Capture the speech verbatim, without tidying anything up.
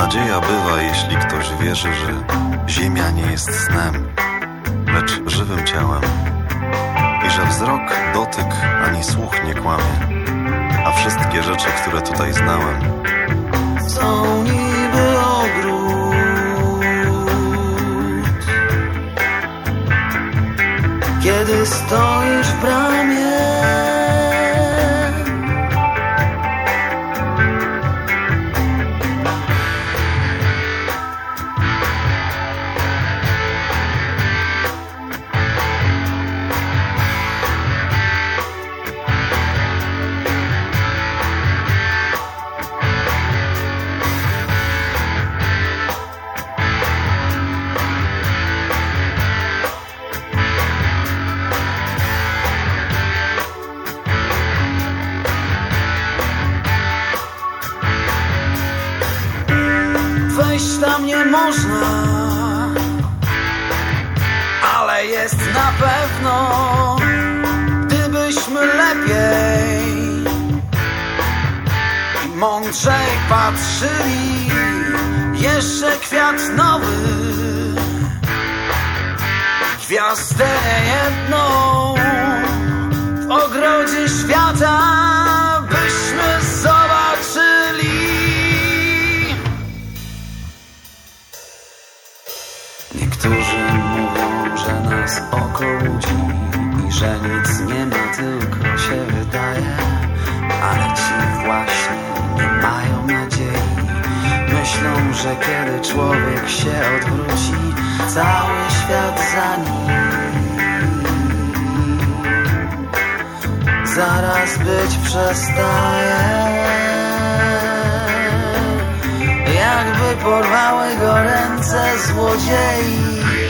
Nadzieja bywa, jeśli ktoś wierzy, że ziemia nie jest snem, lecz żywym ciałem i że wzrok, dotyk ani słuch nie kłamie, a wszystkie rzeczy, które tutaj znałem, są niby ogród, kiedy stoisz w bramie. Wejść tam nie można, ale jest na pewno, gdybyśmy lepiej i mądrzej patrzyli. Jeszcze kwiat nowy, gwiazdę jedną w ogrodzie świata byśmy zobaczyli. Niektórzy mówią, że nas oko łudzi i że nic nie ma, tylko się wydaje, ale ci właśnie nie mają nadziei. Myślą, że kiedy człowiek się odwróci, cały świat za nim zaraz być przestaje. Jakby porwały go ręce złodziei.